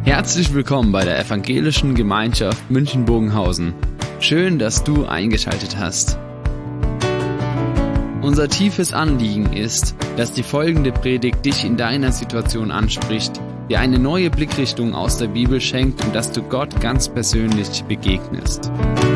Herzlich willkommen bei der Evangelischen Gemeinschaft München-Bogenhausen. Schön, dass du eingeschaltet hast. Unser tiefes Anliegen ist, dass die folgende Predigt dich in deiner Situation anspricht, dir eine neue Blickrichtung aus der Bibel schenkt und dass du Gott ganz persönlich begegnest.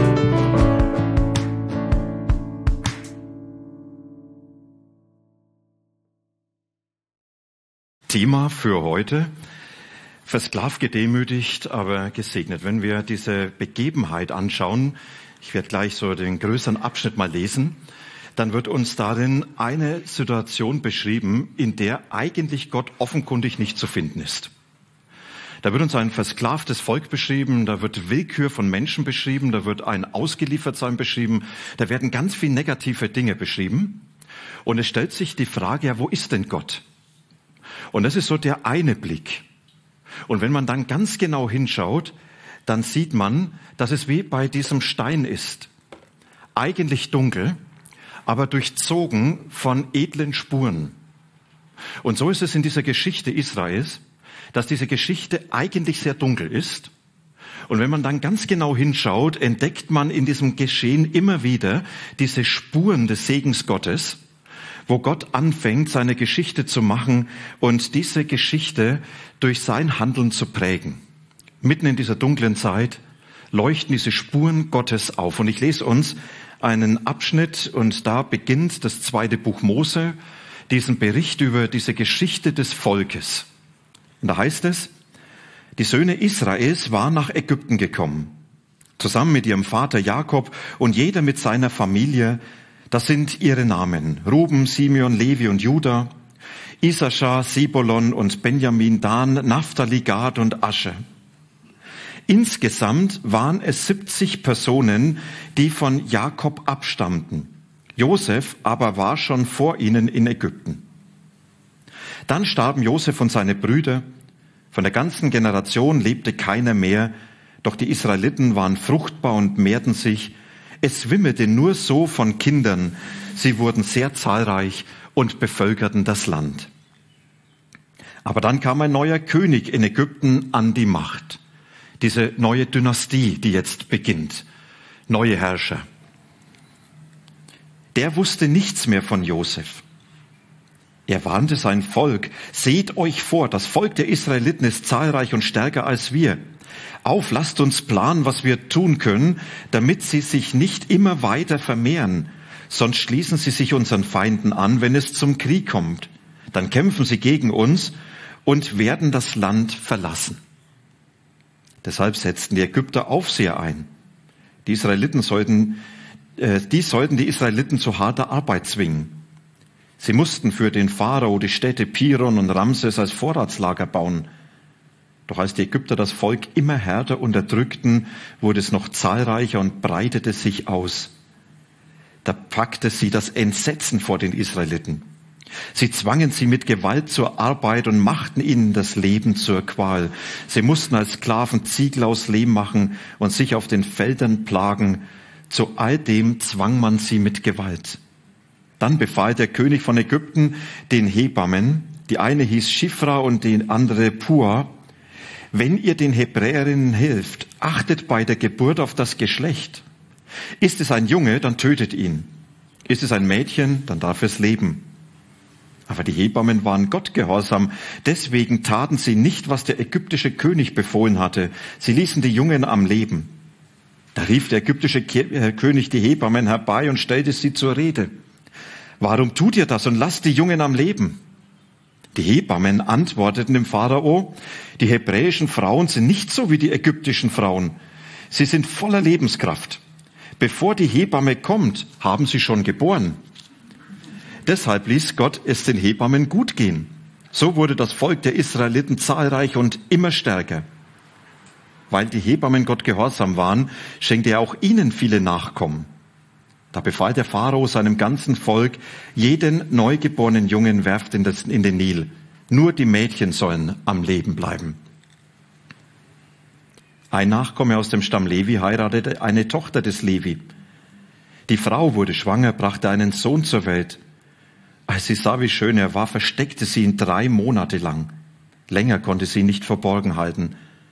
Thema für heute: Versklavt, gedemütigt, aber gesegnet. Wenn wir diese Begebenheit anschauen, ich werde gleich so den größeren Abschnitt mal lesen, dann wird uns darin eine Situation beschrieben, in der eigentlich Gott offenkundig nicht zu finden ist. Da wird uns ein versklavtes Volk beschrieben, da wird Willkür von Menschen beschrieben, da wird ein Ausgeliefertsein beschrieben, da werden ganz viele negative Dinge beschrieben. Und es stellt sich die Frage, ja, wo ist denn Gott? Und das ist so der eine Blick. Und wenn man dann ganz genau hinschaut, dann sieht man, dass es wie bei diesem Stein ist. Eigentlich dunkel, aber durchzogen von edlen Spuren. Und so ist es in dieser Geschichte Israels, dass diese Geschichte eigentlich sehr dunkel ist. Und wenn man dann ganz genau hinschaut, entdeckt man in diesem Geschehen immer wieder diese Spuren des Segens Gottes, wo Gott anfängt, seine Geschichte zu machen und diese Geschichte durch sein Handeln zu prägen. Mitten in dieser dunklen Zeit leuchten diese Spuren Gottes auf. Und ich lese uns einen Abschnitt, und da beginnt das 2. Buch Mose, diesen Bericht über diese Geschichte des Volkes. Und da heißt es: Die Söhne Israels waren nach Ägypten gekommen, zusammen mit ihrem Vater Jakob und jeder mit seiner Familie. Das sind ihre Namen: Ruben, Simeon, Levi und Juda, Issachar, Sebulon und Benjamin, Dan, Naphtali, Gad und Ascher. Insgesamt waren es 70 Personen, die von Jakob abstammten. Josef aber war schon vor ihnen in Ägypten. Dann starben Josef und seine Brüder. Von der ganzen Generation lebte keiner mehr, doch die Israeliten waren fruchtbar und mehrten sich. Es wimmelte nur so von Kindern. Sie wurden sehr zahlreich und bevölkerten das Land. Aber dann kam ein neuer König in Ägypten an die Macht. Diese neue Dynastie, die jetzt beginnt. Neue Herrscher. Der wusste nichts mehr von Josef. Er warnte sein Volk: Seht euch vor, das Volk der Israeliten ist zahlreich und stärker als wir. Auf, lasst uns planen, was wir tun können, damit sie sich nicht immer weiter vermehren. Sonst schließen sie sich unseren Feinden an, wenn es zum Krieg kommt. Dann kämpfen sie gegen uns und werden das Land verlassen. Deshalb setzten die Ägypter Aufseher ein. Die sollten die Israeliten zu harter Arbeit zwingen. Sie mussten für den Pharao die Städte Piron und Ramses als Vorratslager bauen. Doch als die Ägypter das Volk immer härter unterdrückten, wurde es noch zahlreicher und breitete sich aus. Da packte sie das Entsetzen vor den Israeliten. Sie zwangen sie mit Gewalt zur Arbeit und machten ihnen das Leben zur Qual. Sie mussten als Sklaven Ziegel aus Lehm machen und sich auf den Feldern plagen. Zu all dem zwang man sie mit Gewalt. Dann befahl der König von Ägypten den Hebammen, die eine hieß Schifra und die andere Pua: Wenn ihr den Hebräerinnen hilft, achtet bei der Geburt auf das Geschlecht. Ist es ein Junge, dann tötet ihn. Ist es ein Mädchen, dann darf es leben. Aber die Hebammen waren Gott gehorsam. Deswegen taten sie nicht, was der ägyptische König befohlen hatte. Sie ließen die Jungen am Leben. Da rief der ägyptische König die Hebammen herbei und stellte sie zur Rede. Warum tut ihr das und lasst die Jungen am Leben? Die Hebammen antworteten dem Pharao: Die hebräischen Frauen sind nicht so wie die ägyptischen Frauen. Sie sind voller Lebenskraft. Bevor die Hebamme kommt, haben sie schon geboren. Deshalb ließ Gott es den Hebammen gut gehen. So wurde das Volk der Israeliten zahlreich und immer stärker. Weil die Hebammen Gott gehorsam waren, schenkte er auch ihnen viele Nachkommen. Da befahl der Pharao seinem ganzen Volk: Jeden neugeborenen Jungen werft in den Nil. Nur die Mädchen sollen am Leben bleiben. Ein Nachkomme aus dem Stamm Levi heiratete eine Tochter des Levi. Die Frau wurde schwanger, brachte einen Sohn zur Welt. Als sie sah, wie schön er war, versteckte sie ihn 3 Monate lang. Länger konnte sie ihn nicht verborgen halten.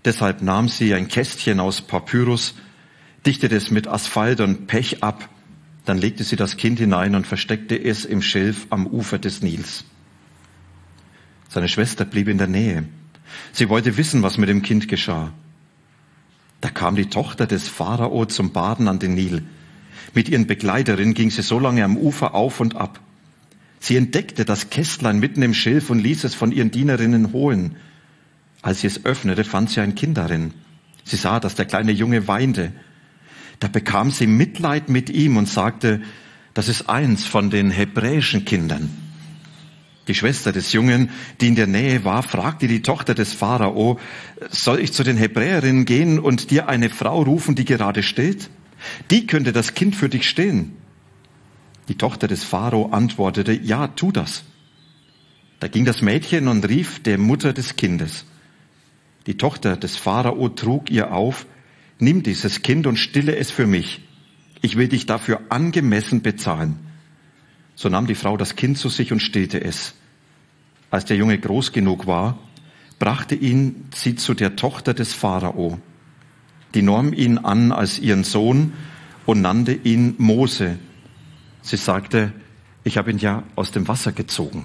Deshalb nahm sie ein Kästchen aus Papyrus, dichtete es mit Asphalt und Pech ab. Dann legte sie das Kind hinein und versteckte es im Schilf am Ufer des Nils. Seine Schwester blieb in der Nähe. Sie wollte wissen, was mit dem Kind geschah. Da kam die Tochter des Pharao zum Baden an den Nil. Mit ihren Begleiterinnen ging sie so lange am Ufer auf und ab. Sie entdeckte das Kästlein mitten im Schilf und ließ es von ihren Dienerinnen holen. Als sie es öffnete, fand sie ein Kind darin. Sie sah, dass der kleine Junge weinte. Da bekam sie Mitleid mit ihm und sagte, das ist eins von den hebräischen Kindern. Die Schwester des Jungen, die in der Nähe war, fragte die Tochter des Pharao, soll ich zu den Hebräerinnen gehen und dir eine Frau rufen, die gerade stillt? Die könnte das Kind für dich stillen. Die Tochter des Pharao antwortete, ja, tu das. Da ging das Mädchen und rief der Mutter des Kindes. Die Tochter des Pharao trug ihr auf, nimm dieses Kind und stille es für mich. Ich will dich dafür angemessen bezahlen. So nahm die Frau das Kind zu sich und stillte es. Als der Junge groß genug war, brachte ihn sie zu der Tochter des Pharao. Die nahm ihn an als ihren Sohn und nannte ihn Mose. Sie sagte, ich habe ihn ja aus dem Wasser gezogen.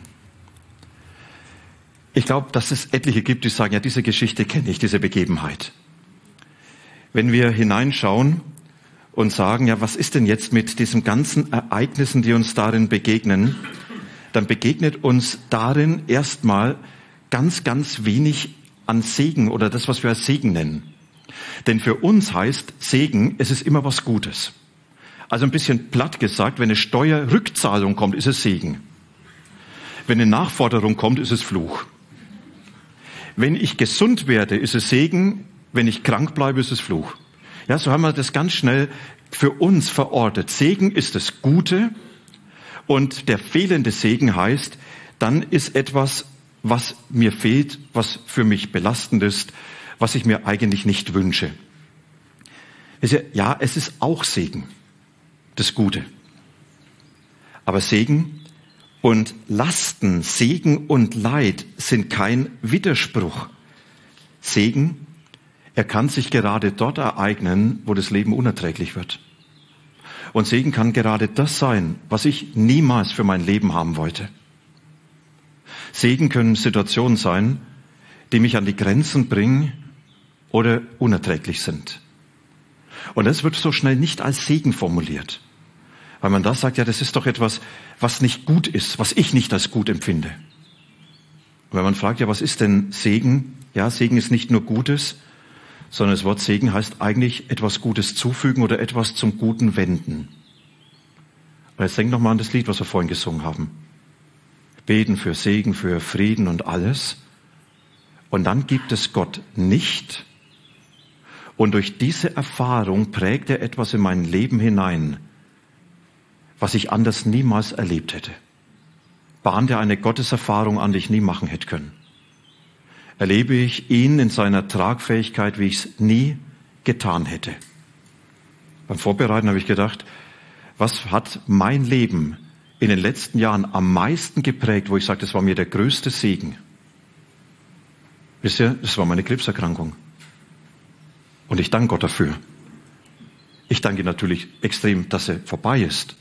Ich glaube, dass es etliche gibt, die sagen, ja, diese Geschichte kenne ich, diese Begebenheit. Wenn wir hineinschauen und sagen, ja, was ist denn jetzt mit diesen ganzen Ereignissen, die uns darin begegnen, dann begegnet uns darin erstmal ganz, ganz wenig an Segen oder das, was wir als Segen nennen. Denn für uns heißt Segen, es ist immer was Gutes. Also ein bisschen platt gesagt, wenn eine Steuerrückzahlung kommt, ist es Segen. Wenn eine Nachforderung kommt, ist es Fluch. Wenn ich gesund werde, ist es Segen. Wenn ich krank bleibe, ist es Fluch. Ja, so haben wir das ganz schnell für uns verortet. Segen ist das Gute und der fehlende Segen heißt, dann ist etwas, was mir fehlt, was für mich belastend ist, was ich mir eigentlich nicht wünsche. Ja, es ist auch Segen, das Gute. Aber Segen und Lasten, Segen und Leid sind kein Widerspruch. Segen, er kann sich gerade dort ereignen, wo das Leben unerträglich wird. Und Segen kann gerade das sein, was ich niemals für mein Leben haben wollte. Segen können Situationen sein, die mich an die Grenzen bringen oder unerträglich sind. Und das wird so schnell nicht als Segen formuliert. Weil man da sagt, ja, das ist doch etwas, was nicht gut ist, was ich nicht als gut empfinde. Und wenn man fragt, ja, was ist denn Segen? Ja, Segen ist nicht nur Gutes, sondern das Wort Segen heißt eigentlich etwas Gutes zufügen oder etwas zum Guten wenden. Und jetzt denk noch mal an das Lied, was wir vorhin gesungen haben. Beten für Segen, für Frieden und alles. Und dann gibt es Gott nicht. Und durch diese Erfahrung prägt er etwas in mein Leben hinein, was ich anders niemals erlebt hätte. Bahnt er eine Gotteserfahrung an, die ich nie machen hätte können. Erlebe ich ihn in seiner Tragfähigkeit, wie ich es nie getan hätte. Beim Vorbereiten habe ich gedacht, was hat mein Leben in den letzten Jahren am meisten geprägt, wo ich sage, das war mir der größte Segen. Wisst ihr, das war meine Krebserkrankung. Und ich danke Gott dafür. Ich danke natürlich extrem, dass er vorbei ist.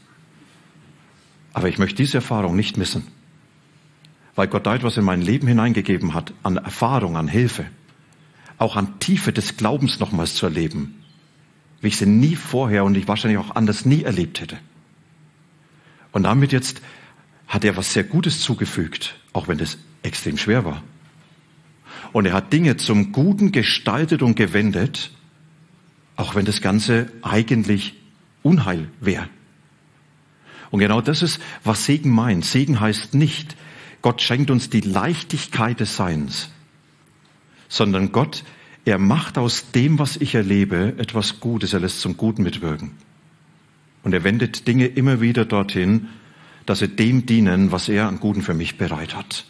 Aber ich möchte diese Erfahrung nicht missen. Weil Gott da etwas in mein Leben hineingegeben hat, an Erfahrung, an Hilfe. Auch an Tiefe des Glaubens nochmals zu erleben. Wie ich sie nie vorher und ich wahrscheinlich auch anders nie erlebt hätte. Und damit jetzt hat er was sehr Gutes zugefügt, auch wenn das extrem schwer war. Und er hat Dinge zum Guten gestaltet und gewendet, auch wenn das Ganze eigentlich Unheil wäre. Und genau das ist, was Segen meint. Segen heißt nicht, Gott schenkt uns die Leichtigkeit des Seins, sondern Gott, er macht aus dem, was ich erlebe, etwas Gutes. Er lässt zum Guten mitwirken. Und er wendet Dinge immer wieder dorthin, dass sie dem dienen, was er an Guten für mich bereit hat.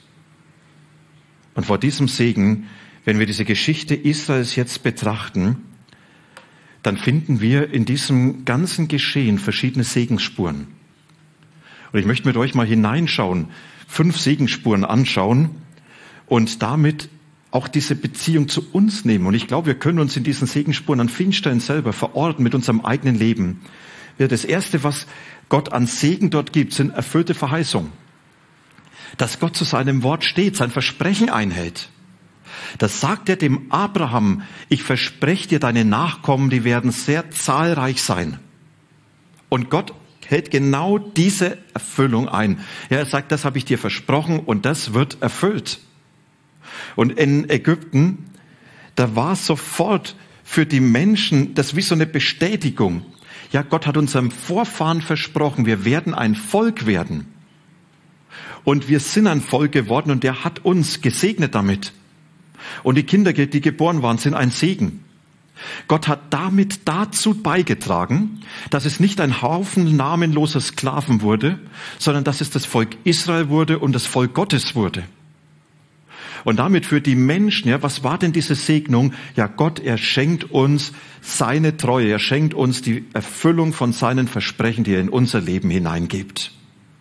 Und vor diesem Segen, wenn wir diese Geschichte Israels jetzt betrachten, dann finden wir in diesem ganzen Geschehen verschiedene Segensspuren. Und ich möchte mit euch mal hineinschauen, 5 Segensspuren anschauen und damit auch diese Beziehung zu uns nehmen. Und ich glaube, wir können uns in diesen Segensspuren an vielen Stellen selber verorten mit unserem eigenen Leben. Ja, das Erste, was Gott an Segen dort gibt, sind erfüllte Verheißungen. Dass Gott zu seinem Wort steht, sein Versprechen einhält. Das sagt er dem Abraham: Ich verspreche dir, deine Nachkommen, die werden sehr zahlreich sein. Und Gott hält genau diese Erfüllung ein. Ja, er sagt, das habe ich dir versprochen und das wird erfüllt. Und in Ägypten, da war sofort für die Menschen das wie so eine Bestätigung. Ja, Gott hat unserem Vorfahren versprochen, wir werden ein Volk werden. Und wir sind ein Volk geworden und er hat uns gesegnet damit. Und die Kinder, die geboren waren, sind ein Segen. Gott hat damit dazu beigetragen, dass es nicht ein Haufen namenloser Sklaven wurde, sondern dass es das Volk Israel wurde und das Volk Gottes wurde. Und damit für die Menschen, ja, was war denn diese Segnung? Ja, Gott, er schenkt uns seine Treue, er schenkt uns die Erfüllung von seinen Versprechen, die er in unser Leben hineingibt.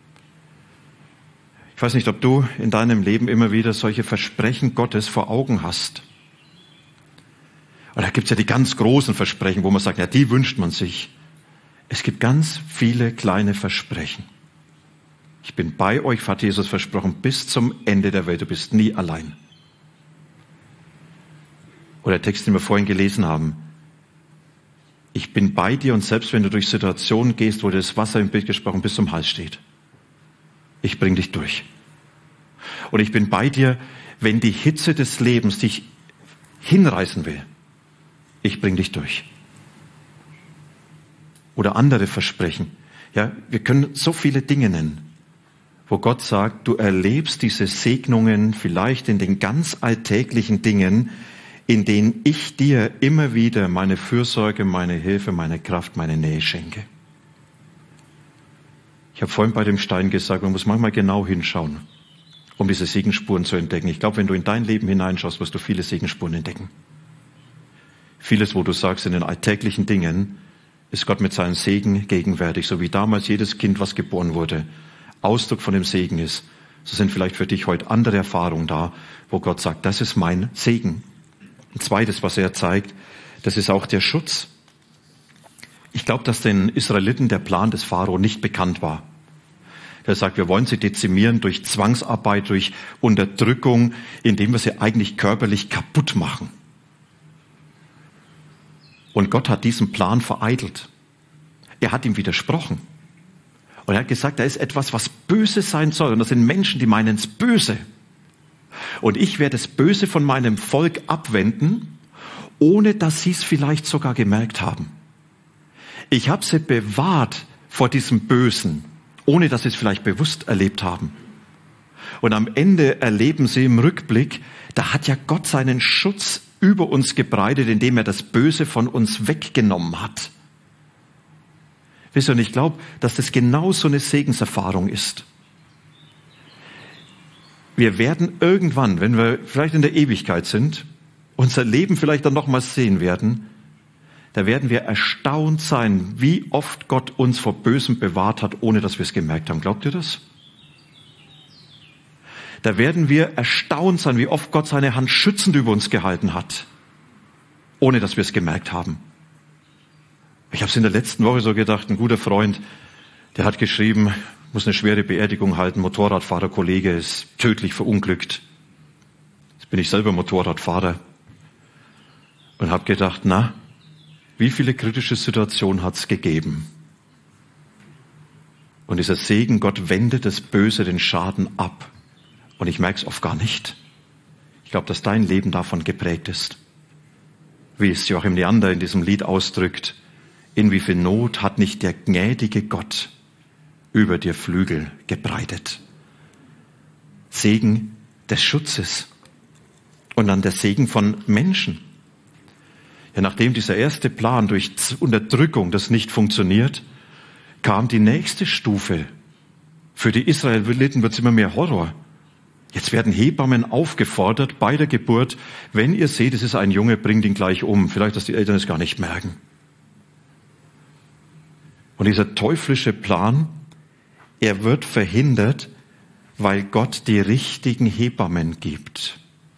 Ich weiß nicht, ob du in deinem Leben immer wieder solche Versprechen Gottes vor Augen hast. Und da gibt es ja die ganz großen Versprechen, wo man sagt, ja, die wünscht man sich. Es gibt ganz viele kleine Versprechen. Ich bin bei euch, hat Jesus versprochen, bis zum Ende der Welt. Du bist nie allein. Oder der Text, den wir vorhin gelesen haben. Ich bin bei dir und selbst wenn du durch Situationen gehst, wo dir das Wasser im Bild gesprochen bis zum Hals steht. Ich bring dich durch. Und ich bin bei dir, wenn die Hitze des Lebens dich hinreißen will. Ich bring dich durch. Oder andere Versprechen. Ja, wir können so viele Dinge nennen, wo Gott sagt, du erlebst diese Segnungen vielleicht in den ganz alltäglichen Dingen, in denen ich dir immer wieder meine Fürsorge, meine Hilfe, meine Kraft, meine Nähe schenke. Ich habe vorhin bei dem Stein gesagt, man muss manchmal genau hinschauen, um diese Segensspuren zu entdecken. Ich glaube, wenn du in dein Leben hineinschaust, wirst du viele Segensspuren entdecken. Vieles, wo du sagst, in den alltäglichen Dingen ist Gott mit seinem Segen gegenwärtig, so wie damals jedes Kind, was geboren wurde, Ausdruck von dem Segen ist. So sind vielleicht für dich heute andere Erfahrungen da, wo Gott sagt, das ist mein Segen. Ein zweites, was er zeigt, das ist auch der Schutz. Ich glaube, dass den Israeliten der Plan des Pharao nicht bekannt war. Er sagt, wir wollen sie dezimieren durch Zwangsarbeit, durch Unterdrückung, indem wir sie eigentlich körperlich kaputt machen. Und Gott hat diesen Plan vereitelt. Er hat ihm widersprochen. Und er hat gesagt, da ist etwas, was böse sein soll. Und das sind Menschen, die meinen es böse. Und ich werde das Böse von meinem Volk abwenden, ohne dass sie es vielleicht sogar gemerkt haben. Ich habe sie bewahrt vor diesem Bösen, ohne dass sie es vielleicht bewusst erlebt haben. Und am Ende erleben sie im Rückblick, da hat ja Gott seinen Schutz über uns gebreitet, indem er das Böse von uns weggenommen hat. Wisst ihr, und ich glaube, dass das genau so eine Segenserfahrung ist. Wir werden irgendwann, wenn wir vielleicht in der Ewigkeit sind, unser Leben vielleicht dann nochmals sehen werden, da werden wir erstaunt sein, wie oft Gott uns vor Bösem bewahrt hat, ohne dass wir es gemerkt haben. Glaubt ihr das? Da werden wir erstaunt sein, wie oft Gott seine Hand schützend über uns gehalten hat, ohne dass wir es gemerkt haben. Ich habe es in der letzten Woche so gedacht, ein guter Freund, der hat geschrieben, muss eine schwere Beerdigung halten, Motorradfahrerkollege ist tödlich verunglückt. Jetzt bin ich selber Motorradfahrer und habe gedacht, na, wie viele kritische Situationen hat es gegeben? Und dieser Segen, Gott wendet das Böse, den Schaden ab. Und ich merke es oft gar nicht. Ich glaube, dass dein Leben davon geprägt ist. Wie es Joachim Leander in diesem Lied ausdrückt, in wie viel Not hat nicht der gnädige Gott über dir Flügel gebreitet. Segen des Schutzes. Und dann der Segen von Menschen. Ja, nachdem dieser erste Plan durch Unterdrückung das nicht funktioniert, kam die nächste Stufe. Für die Israeliten wird es immer mehr Horror. Jetzt werden Hebammen aufgefordert bei der Geburt, wenn ihr seht, es ist ein Junge, bringt ihn gleich um. Vielleicht, dass die Eltern es gar nicht merken. Und dieser teuflische Plan, er wird verhindert, weil Gott die richtigen Hebammen gibt.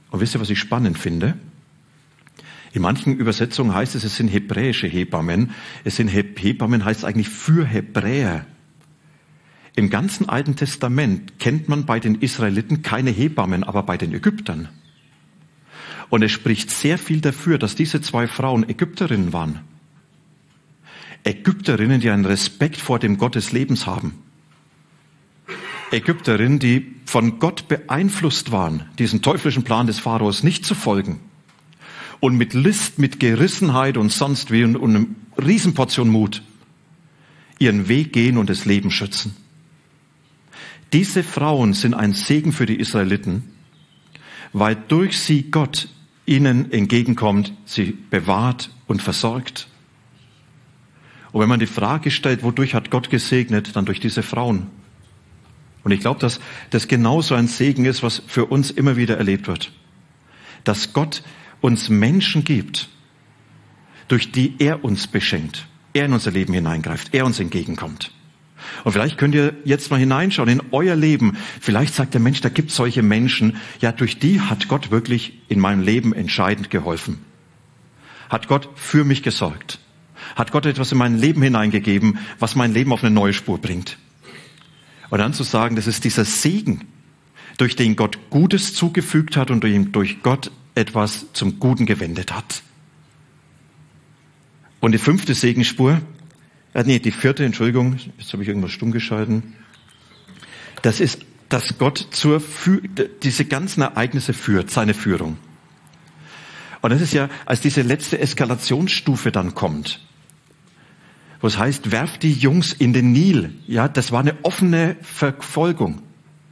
Und wisst ihr, was ich spannend finde? In manchen Übersetzungen heißt es sind hebräische Hebammen. Hebammen heißt eigentlich für Hebräer. Im ganzen Alten Testament kennt man bei den Israeliten keine Hebammen, aber bei den Ägyptern. Und es spricht sehr viel dafür, dass diese 2 Frauen Ägypterinnen waren. Ägypterinnen, die einen Respekt vor dem Gott des Lebens haben. Ägypterinnen, die von Gott beeinflusst waren, diesen teuflischen Plan des Pharaos nicht zu folgen. Und mit List, mit Gerissenheit und sonst wie und einer Riesenportion Mut ihren Weg gehen und das Leben schützen. Diese Frauen sind ein Segen für die Israeliten, weil durch sie Gott ihnen entgegenkommt, sie bewahrt und versorgt. Und wenn man die Frage stellt, wodurch hat Gott gesegnet, dann durch diese Frauen. Und ich glaube, dass das genauso ein Segen ist, was für uns immer wieder erlebt wird. Dass Gott uns Menschen gibt, durch die er uns beschenkt, er in unser Leben hineingreift, er uns entgegenkommt. Und vielleicht könnt ihr jetzt mal hineinschauen in euer Leben. Vielleicht sagt der Mensch, da gibt es solche Menschen, ja, durch die hat Gott wirklich in meinem Leben entscheidend geholfen. Hat Gott für mich gesorgt. Hat Gott etwas in mein Leben hineingegeben, was mein Leben auf eine neue Spur bringt. Und dann zu sagen, das ist dieser Segen, durch den Gott Gutes zugefügt hat und durch Gott etwas zum Guten gewendet hat. Und die 5. Segensspur, die 4., Entschuldigung, jetzt habe ich irgendwas stumm geschalten. Das ist, dass Gott diese ganzen Ereignisse führt, seine Führung. Und das ist ja, als diese letzte Eskalationsstufe dann kommt, wo es heißt, werft die Jungs in den Nil. Ja, das war eine offene Verfolgung.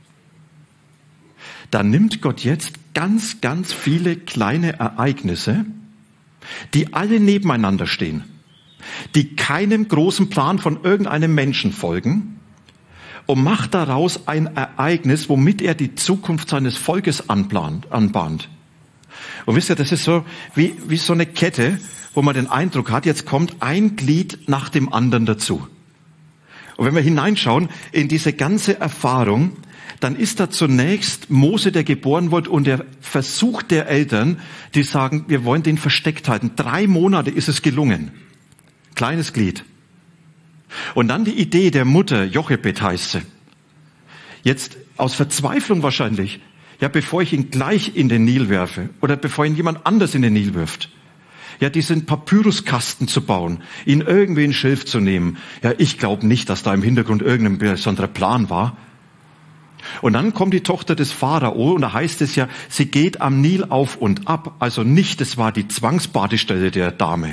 Da nimmt Gott jetzt ganz, ganz viele kleine Ereignisse, die alle nebeneinander stehen, die keinem großen Plan von irgendeinem Menschen folgen, und macht daraus ein Ereignis, womit er die Zukunft seines Volkes anbahnt. Und wisst ihr, das ist so wie so eine Kette, wo man den Eindruck hat, jetzt kommt ein Glied nach dem anderen dazu. Und wenn wir hineinschauen in diese ganze Erfahrung, dann ist da zunächst Mose, der geboren wird, und der Versuch der Eltern, die sagen, wir wollen den versteckt halten. 3 Monate ist es gelungen. Kleines Glied. Und dann die Idee der Mutter, Jochebed heißt sie. Jetzt aus Verzweiflung wahrscheinlich, ja, bevor ich ihn gleich in den Nil werfe oder bevor ihn jemand anders in den Nil wirft, ja, diesen Papyruskasten zu bauen, ihn irgendwie in Schilf zu nehmen. Ja, ich glaube nicht, dass da im Hintergrund irgendein besonderer Plan war. Und dann kommt die Tochter des Pharao, und da heißt es ja, sie geht am Nil auf und ab. Also nicht, es war die Zwangsbadestelle der Dame.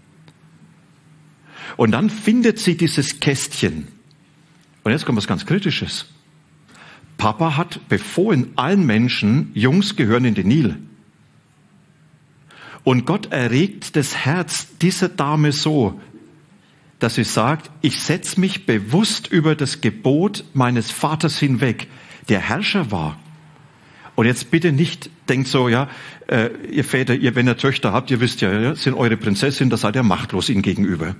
Und dann findet sie dieses Kästchen. Und jetzt kommt was ganz Kritisches. Papa hat befohlen allen Menschen, Jungs gehören in den Nil. Und Gott erregt das Herz dieser Dame so, dass sie sagt, ich setze mich bewusst über das Gebot meines Vaters hinweg, der Herrscher war. Und jetzt bitte nicht denkt so, ja, ihr Väter, wenn ihr Töchter habt, ihr wisst ja, sind eure Prinzessin, da seid ihr machtlos ihm gegenüber.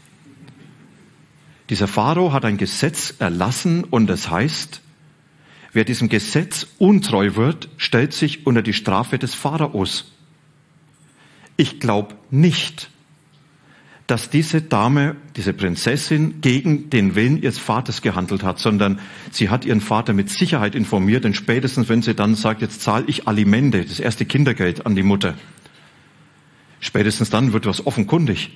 Dieser Pharao hat ein Gesetz erlassen, und das heißt, wer diesem Gesetz untreu wird, stellt sich unter die Strafe des Pharaos. Ich glaube nicht, dass diese Dame, diese Prinzessin, gegen den Willen ihres Vaters gehandelt hat, sondern sie hat ihren Vater mit Sicherheit informiert, denn spätestens, wenn sie dann sagt, jetzt zahle ich Alimente, das erste Kindergeld an die Mutter, spätestens dann wird was offenkundig.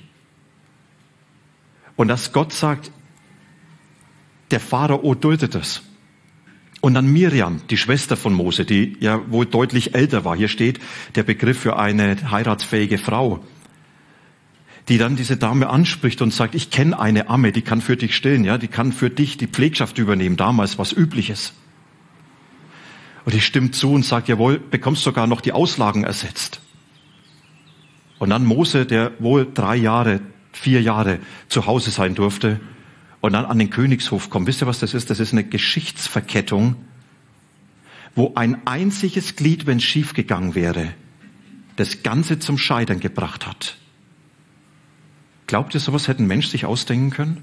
Und dass Gott sagt, der Pharao duldet es. Und dann Miriam, die Schwester von Mose, die ja wohl deutlich älter war. Hier steht der Begriff für eine heiratsfähige Frau, die dann diese Dame anspricht und sagt, ich kenne eine Amme, die kann für dich stillen, ja, die kann für dich die Pflegschaft übernehmen, damals was Übliches. Und die stimmt zu und sagt, jawohl, bekommst sogar noch die Auslagen ersetzt. Und dann Mose, der wohl 4 Jahre zu Hause sein durfte, und dann an den Königshof kommt. Wisst ihr, was das ist? Das ist eine Geschichtsverkettung, wo ein einziges Glied, wenn es schief gegangen wäre, das Ganze zum Scheitern gebracht hat. Glaubt ihr, sowas hätte ein Mensch sich ausdenken können?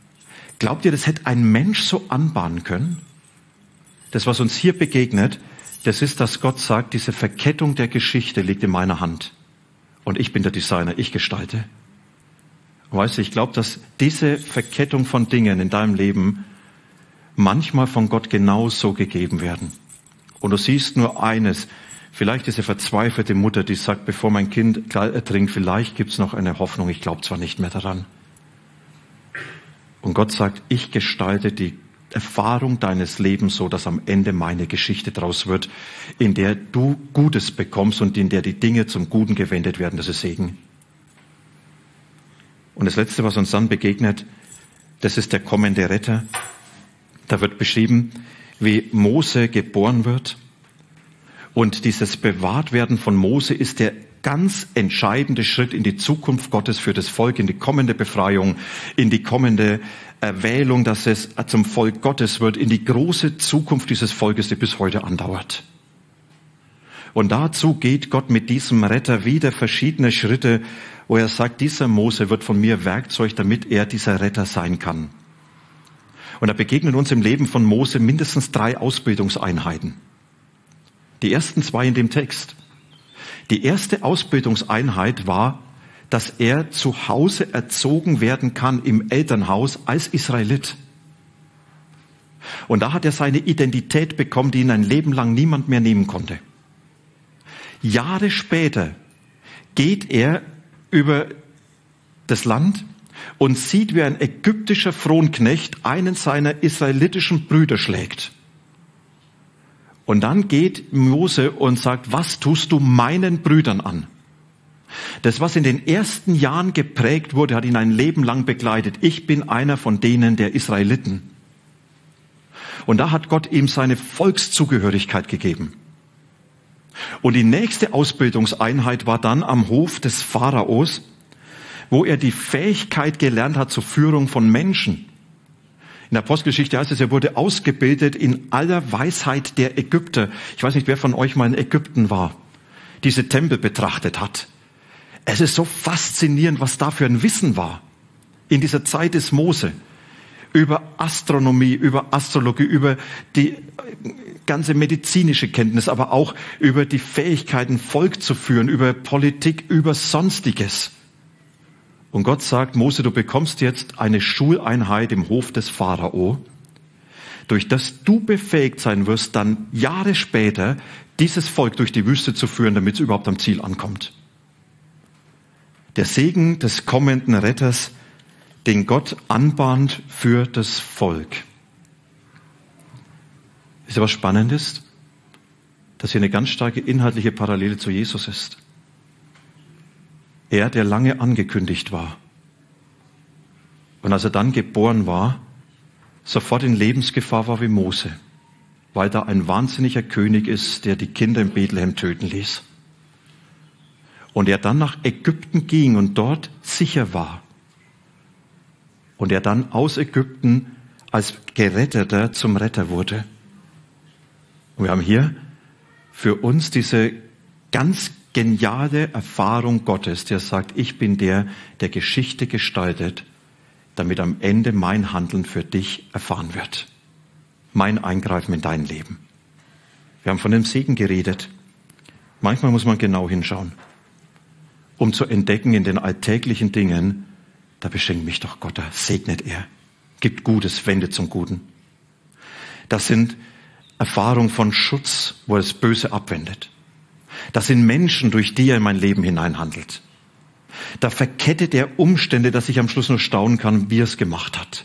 Glaubt ihr, das hätte ein Mensch so anbahnen können? Das, was uns hier begegnet, Das ist, dass Gott sagt, diese Verkettung der Geschichte liegt in meiner Hand. Und ich bin der Designer, ich gestalte. Und weißt du, ich glaube, dass diese Verkettung von Dingen in deinem Leben manchmal von Gott genauso gegeben werden. Und du siehst nur eines, vielleicht diese verzweifelte Mutter, die sagt, bevor mein Kind ertrinkt, vielleicht gibt es noch eine Hoffnung, ich glaube zwar nicht mehr daran. Und Gott sagt, ich gestalte die Erfahrung deines Lebens so, dass am Ende meine Geschichte draus wird, in der du Gutes bekommst und in der die Dinge zum Guten gewendet werden. Das ist Segen. Und das Letzte, was uns dann begegnet, das ist der kommende Retter. Da wird beschrieben, wie Mose geboren wird. Und dieses Bewahrtwerden von Mose ist der ganz entscheidende Schritt in die Zukunft Gottes für das Volk, in die kommende Befreiung, in die kommende Erwählung, dass es zum Volk Gottes wird, in die große Zukunft dieses Volkes, die bis heute andauert. Und dazu geht Gott mit diesem Retter wieder verschiedene Schritte, wo er sagt, dieser Mose wird von mir Werkzeug, damit er dieser Retter sein kann. Und da begegnen uns im Leben von Mose mindestens 3 Ausbildungseinheiten. Die ersten 2 in dem Text. Die erste Ausbildungseinheit war, dass er zu Hause erzogen werden kann im Elternhaus als Israelit. Und da hat er seine Identität bekommen, die ihn ein Leben lang niemand mehr nehmen konnte. Jahre später geht er über das Land und sieht, wie ein ägyptischer Fronknecht einen seiner israelitischen Brüder schlägt. Und dann geht Mose und sagt, was tust du meinen Brüdern an? Das, was in den ersten Jahren geprägt wurde, hat ihn ein Leben lang begleitet. Ich bin einer von denen der Israeliten. Und da hat Gott ihm seine Volkszugehörigkeit gegeben. Und die nächste Ausbildungseinheit war dann am Hof des Pharaos, wo er die Fähigkeit gelernt hat zur Führung von Menschen. In der Apostelgeschichte heißt es, er wurde ausgebildet in aller Weisheit der Ägypter. Ich weiß nicht, wer von euch mal in Ägypten war, diese Tempel betrachtet hat. Es ist so faszinierend, was da für ein Wissen war in dieser Zeit des Mose. Über Astronomie, über Astrologie, über die ganze medizinische Kenntnis, aber auch über die Fähigkeiten, Volk zu führen, über Politik, über Sonstiges. Und Gott sagt, Mose, du bekommst jetzt eine Schuleinheit im Hof des Pharao, durch das du befähigt sein wirst, dann Jahre später dieses Volk durch die Wüste zu führen, damit es überhaupt am Ziel ankommt. Der Segen des kommenden Retters, den Gott anbahnt für das Volk. Ist ja was Spannendes, dass hier eine ganz starke inhaltliche Parallele zu Jesus ist. Er, der lange angekündigt war. Und als er dann geboren war, sofort in Lebensgefahr war wie Mose, weil da ein wahnsinniger König ist, der die Kinder in Bethlehem töten ließ. Und er dann nach Ägypten ging und dort sicher war. Und er dann aus Ägypten als Geretteter zum Retter wurde. Und wir haben hier für uns diese ganz geniale Erfahrung Gottes, der sagt, ich bin der Geschichte gestaltet, damit am Ende mein Handeln für dich erfahren wird. Mein Eingreifen in dein Leben. Wir haben von dem Segen geredet. Manchmal muss man genau hinschauen, um zu entdecken in den alltäglichen Dingen, da beschenkt mich doch Gott, da segnet er, gibt Gutes, wendet zum Guten. Das sind Erfahrungen von Schutz, wo er das Böse abwendet. Das sind Menschen, durch die er in mein Leben hineinhandelt. Da verkettet er Umstände, dass ich am Schluss nur staunen kann, wie er es gemacht hat.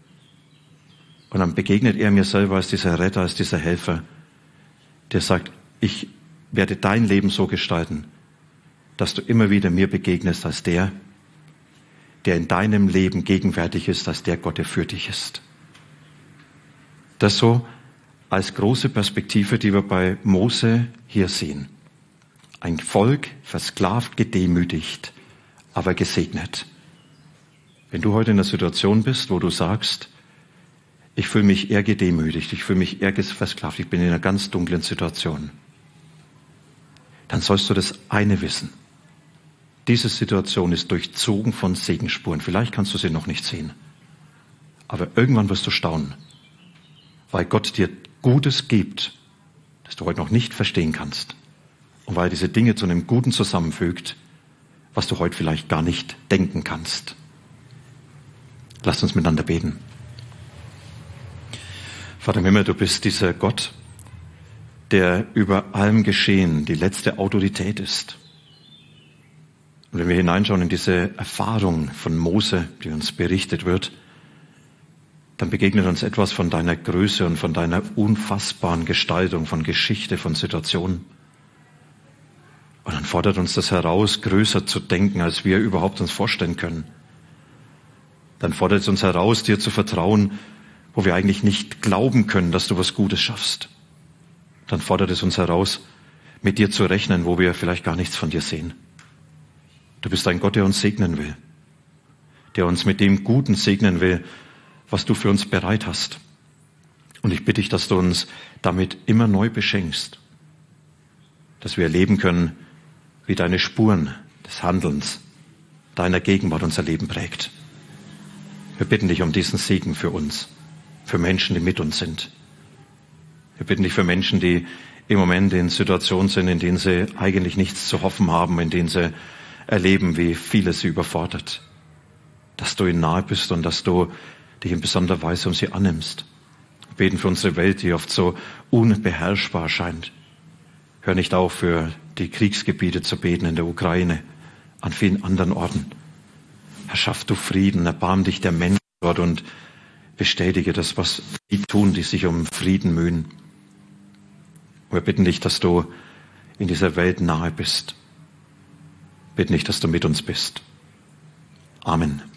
Und dann begegnet er mir selber als dieser Retter, als dieser Helfer, der sagt, ich werde dein Leben so gestalten, dass du immer wieder mir begegnest als der in deinem Leben gegenwärtig ist, als der Gott, der für dich ist. Das so als große Perspektive, die wir bei Mose hier sehen. Ein Volk, versklavt, gedemütigt, aber gesegnet. Wenn du heute in der Situation bist, wo du sagst, ich fühle mich eher gedemütigt, ich fühle mich eher versklavt, ich bin in einer ganz dunklen Situation, dann sollst du das eine wissen. Diese Situation ist durchzogen von Segensspuren. Vielleicht kannst du sie noch nicht sehen. Aber irgendwann wirst du staunen, weil Gott dir Gutes gibt das du heute noch nicht verstehen kannst. Und weil er diese Dinge zu einem Guten zusammenfügt, was du heute vielleicht gar nicht denken kannst. Lasst uns miteinander beten. Vater im Himmel, du bist dieser Gott, der über allem Geschehen die letzte Autorität ist. Und wenn wir hineinschauen in diese Erfahrung von Mose, die uns berichtet wird, dann begegnet uns etwas von deiner Größe und von deiner unfassbaren Gestaltung von Geschichte, von Situationen. Und dann fordert uns das heraus, größer zu denken, als wir überhaupt uns vorstellen können. Dann fordert es uns heraus, dir zu vertrauen, wo wir eigentlich nicht glauben können, dass du was Gutes schaffst. Dann fordert es uns heraus, mit dir zu rechnen, wo wir vielleicht gar nichts von dir sehen. Du bist ein Gott, der uns segnen will, der uns mit dem Guten segnen will, was du für uns bereit hast. Und ich bitte dich, dass du uns damit immer neu beschenkst, dass wir erleben können, wie deine Spuren des Handelns, deiner Gegenwart unser Leben prägt. Wir bitten dich um diesen Segen für uns, für Menschen, die mit uns sind. Wir bitten dich für Menschen, die im Moment in Situationen sind, in denen sie eigentlich nichts zu hoffen haben, in denen sie erleben, wie vieles sie überfordert. Dass du ihnen nahe bist und dass du dich in besonderer Weise um sie annimmst. Wir beten für unsere Welt, die oft so unbeherrschbar scheint. Hör nicht auf, für die Kriegsgebiete zu beten in der Ukraine, an vielen anderen Orten. Herr, schaff du Frieden, erbarm dich der Menschen dort und bestätige das, was die tun, die sich um Frieden mühen. Wir bitten dich, dass du in dieser Welt nahe bist. Wir bitten dich, dass du mit uns bist. Amen.